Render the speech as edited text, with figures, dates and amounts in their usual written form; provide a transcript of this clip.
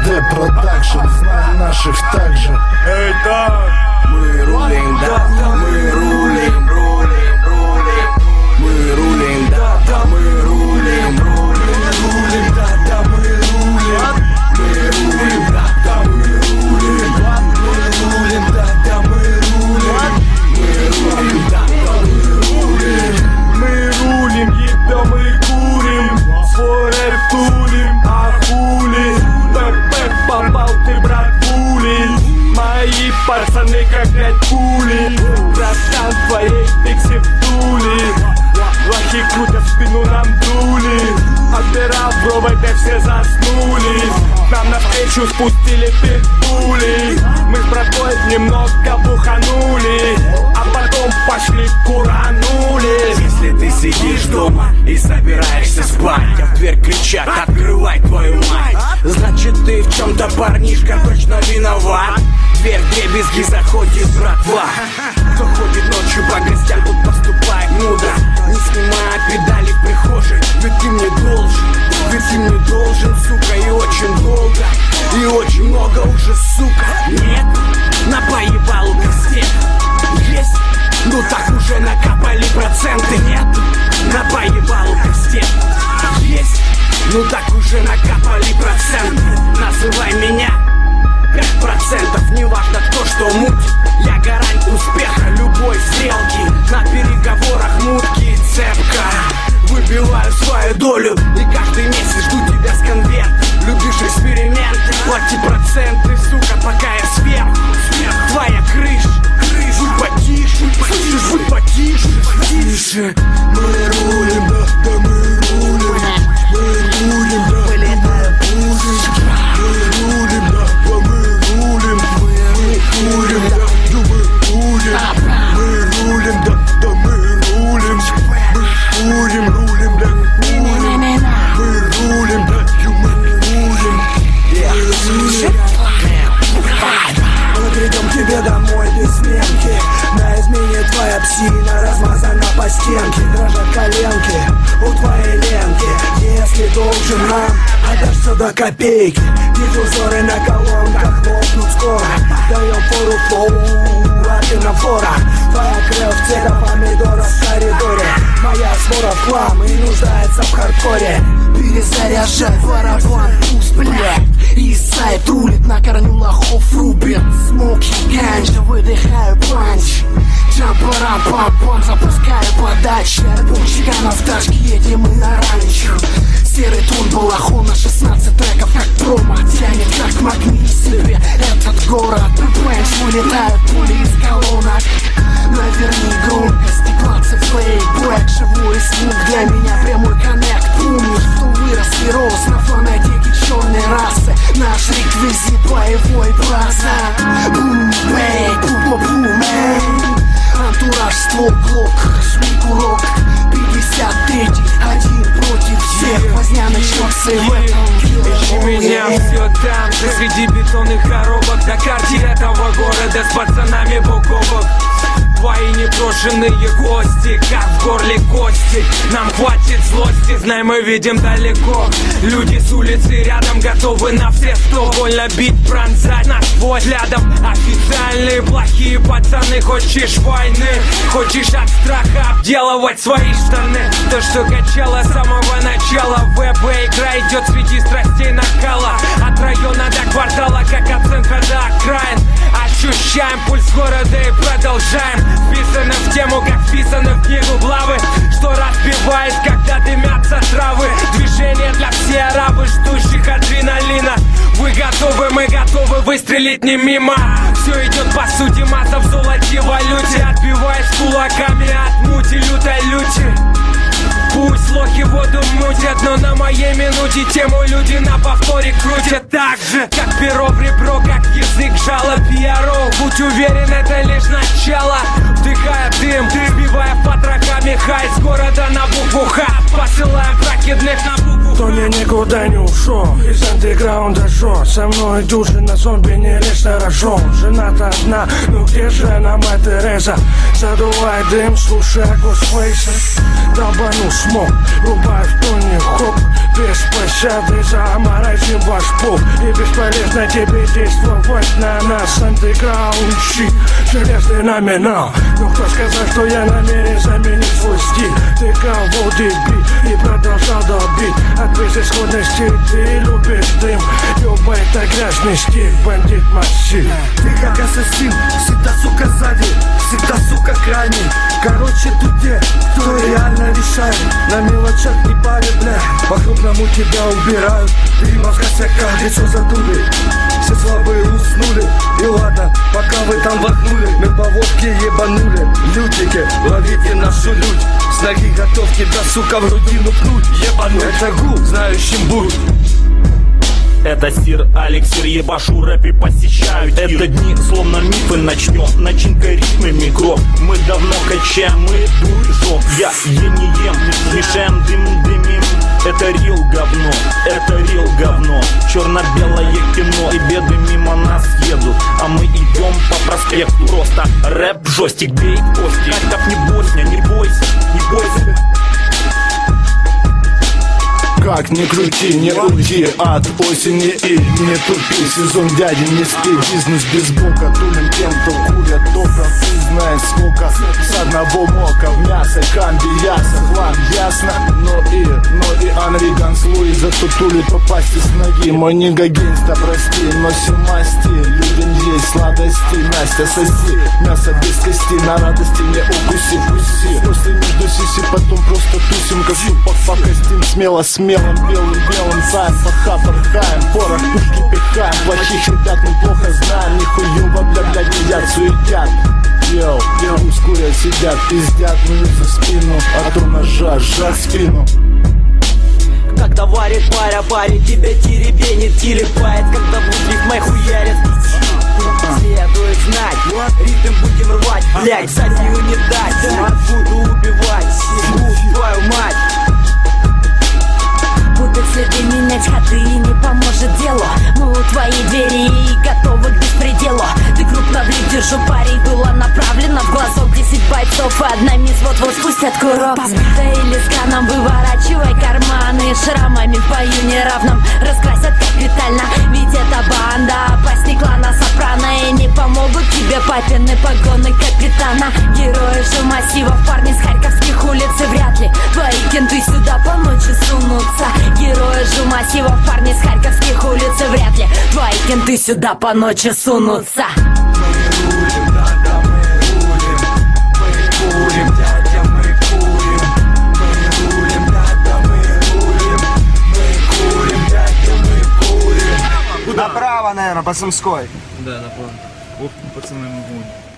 Д-продакшн, знаем наших также. Это мы рулим, да, мы рулим, мы рулим, да, мы рулим, да, мы рулим, мы рулим, да, мы рулим, да, мы рулим, мы рулим, еда мы курим, свой рэп тулим, а хули, пэп попал ты, брат, пули. Мои пацаны как 5 пули, братан, твоей пикси вдули. Лохи крутят спину, нам дули. Отбирал провод, да все заснули. Нам навстречу спустили питбули. Мы с братой немного буханули, а потом пошли куранули. Если ты сидишь дома и собираешься спать, а в дверь кричат: открывай, твою мать, значит ты в чем-то, парнишка, точно виноват. Дверь дребезги, заходит братва. Кто ходит ночью по гостям, тут поступает мудро, не снимая педали в прихожей. Ведь ты мне должен, сука, и очень долго, и очень много уже, сука. Нет, на поебалу кастет есть, ну так уже накапали проценты. Нет, на поебалу кастет есть, ну так уже накапали проценты. Называй меня 5%, неважно кто что мутит, я гарант успеха любой сделки. На переговорах мутки и цепка. Выбиваю свою долю и каждый месяц жду тебя с конверт. Любишь эксперименты, плати проценты, сука, пока я сверх. Твоя крыша, будь потише, будь потише. Мы рулим, да, мы рулим, мы рулим, да, вылетаю пушек. Мы рулим, да, мы рулим, мы рулим, да, мы рулим, мы рулим, да, мы рулим, мы рулим, да, мы рулим, да, мы рулим. Мы придем к тебе домой без сменки. На измене твоя псина размазана по стенке. Дрожат коленки у твоей ленки. Если должен нам, отдашься до копейки. Диффузоры на колонках лопнут скоро. Даем фору флоу, а ты на фора. Твоя кровь цвета помидора в коридоре. Моя свора в хлам и нуждается в хардкоре. Перезаряжай барабан, пусть, блядь. И сайт рулит, на корню лохов рубит. Смоки, ганджа, выдыхаю панч. Джампарам-пам-пам, запускаю подачи. Альбомчика на втачке, едем мы на ранчо. Серый тон балахона, 16 треков как промо. Тянет как магнит себе этот город. Пэнч, вылетают пули из колонок. Наверни громкости, клацай плейбэк. Живой звук для меня прямой коннект. Помнишь, кто вырос и рос на фонотеке черной расы. Наш реквизит боевой база. Бум-бэй, бум-бум-бум-бэй. Антураж, ствол, глок, жми курок. 53-й, один против всех. Возня начнется и в этом. Ищи меня все там же, среди бетонных коробок. На карте этого города с пацанами бок о бок. Твои непрошенные гости, как в горле кости. Нам хватит злости, знай, мы видим далеко. Люди с улицы рядом готовы на все 100. Больно бить, пронзать нас взглядом. Официальные плохие пацаны. Хочешь войны, хочешь от страха обделывать свои штаны. То, что качало с самого начала. ВБ игра идет среди страстей накала. От района до квартала, как от центра до окраин. Ощущаем пульс города и продолжаем. Вписано в тему, как вписано в книгу главы. Что разбивает, когда дымятся травы. Движение для всех арабы, ждущих адреналина. Вы готовы, мы готовы выстрелить не мимо. Все идет по сути, масса в золоте, валюте. Отбиваешь кулаками от мути, лютой люти. Пусть лохи воду мутят, но на моей минуте тему люди на повторе крутят. Так же, как перо в ребро, как язык жало пиаро. Будь уверен, это лишь начало. Вдыхая дым, сбивая потрохами хай с города на букву Х. По посылая прокидных на букву. Кто никуда не ушел, из андеграунда шо. Со мной дюжина зомби, не лезь на рожон. Жена-то одна, ну где же она, мать Тереза? Задувай дым, слушай Госфейса. Долбану смог, рубай в тоне хоп. Без пощады заморозим ваш пол. И бесполезно тебе действовать на нас. Андеграунд щит, железный номинал. Ну кто сказал, что я намерен заменить свой стиль? Ты кого дебил и продолжал долбить. От безысходности ты любишь дым. Ёба, это грязный стиль, бандит массив. Ты как ассасин, всегда, сука, сзади, всегда, сука, крайний. Короче, тут те, кто реально решает. На мелочах не парят, бля. По-крупному тебя убирают. Римов косяка, лицо задули. Все слабые уснули. И ладно, пока вы там вахнули, мы по водке ебанули. Лютики, ловите нашу лють. С ноги готов тебя, сука, в грудину пнуть. Ебануть, это гул, знающим будь. Это Сир Алексир, ебашу рэп и посещаю тир. Это дни, словно мифы, начнем начинка ритмами гроб. Мы давно качаем, мы дуржом. Я не ем, мешаем дым, дымим. Это рил говно, это рил говно. Черно-белое кино, и беды мимо нас едут. А мы идем по проспекту, просто рэп жестик, бей в кости. Как не Босния, не бойся, не бойся. Как ни крути, не уйти от осени и не тупи. Сезон дяди, не спи, бизнес без бока. Тулим тем, кто курят добро. Ты знаешь сколько с одного мока. В мясо, камби, ясно, хлам, ясно. Но и Анри Ганслу. И зато тулит попасть из ноги. Мой нига гейнста, прости, носим масти. Людям есть сладости, Настя, соси. Мясо без кости, на радости не укуси, вкуси. После между сиси, потом просто тусим. Как супах покостим, смело, белым заем, пока порхаем, порох, пушки пихаем. Плохих ребят мы плохо знаем, нихуево, бля, едят, суетят. Йоу, пусть курят, сидят, пиздят, ну не за спину, а то ножа, жак спину. Когда варит паря, тебя теребенит, телепает, когда внутри мой хуярит. Следует знать, ритм будем рвать, блять, заднюю не дать, мат буду убивать, твою мать. Будут следы менять ходы, не поможет делу. Мы у твоей двери и готовы к беспределу. Ты крупно влип, держу парень, дуло направлено в глазок. 10 бойцов, одна мисс вот-вот спустят курок. Побитая или с каном, выворачивай карманы. Шрамами в бою неравном раскрасят капитально. Ведь это банда, опасней клана Сопрано. И не помогут тебе папины погоны капитана. Герои же массивов, парни с харьковских улиц. И вряд ли твои кенты сюда по ночи сунутся. Герои же массивов, парни с харьковских улиц. И вряд ли твои кенты сюда по ночи сунутся. Мы рулим, да, мы рулим. Мы курим, дядя, мы курим. Мы рулим, да, мы рулим. Мы курим, дядя, мы курим. Направо, наверное, по Сумской. Да, направо. Ох, пацаны, мы будем.